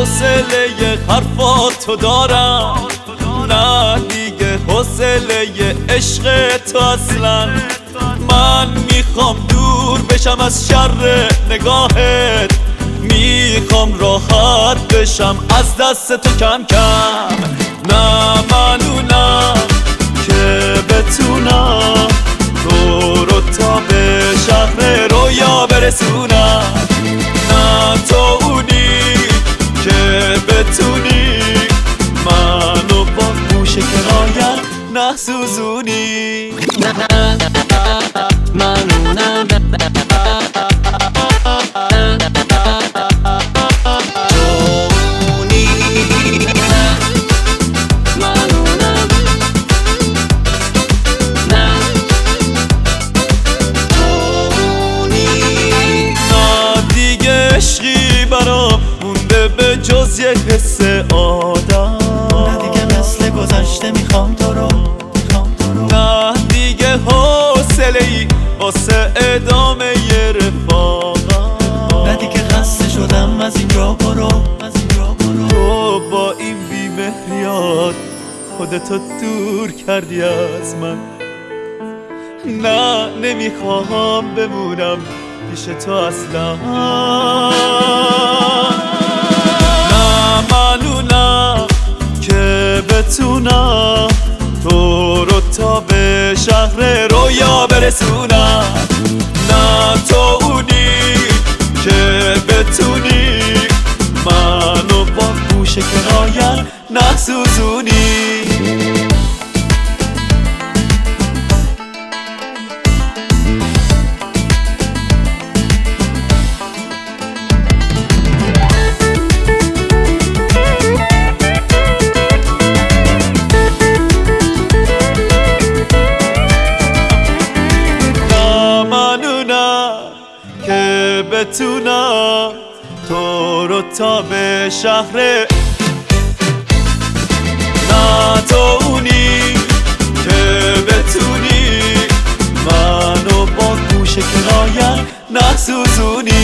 حوصله حرفاتو دارم، نه دیگه حوصله عشق تو اصلا. من میخوام دور بشم از شر نگاهت، میخوام راحت بشم از دست تو کم کم. نه منونم که بتونم تو رو تا به شهر رویا برسونم، نه تو اونی که بتونی منو با گوش کنایت نسوزونی. منونم به جز یک حس آدم، نه دیگه مثل گذشته میخوام تو رو، نه دیگه حوصله ای واسه ادامه رفاقم، نه دیگه خسته شدم از اینجا برو. تو با این بی‌مهریات خودتو دور کردی از من. نه نمیخوام بمونم پیش تو اصلا. منونم که بتونم تو رو تا به شهر رویا برسونم، نه تو اونی که بتونی منو با گوش کنایت نسوزونی. که بتونم تو رو تا به شهر، نه تو اونی که بتونی منو با گوش کنایت نسوزونی.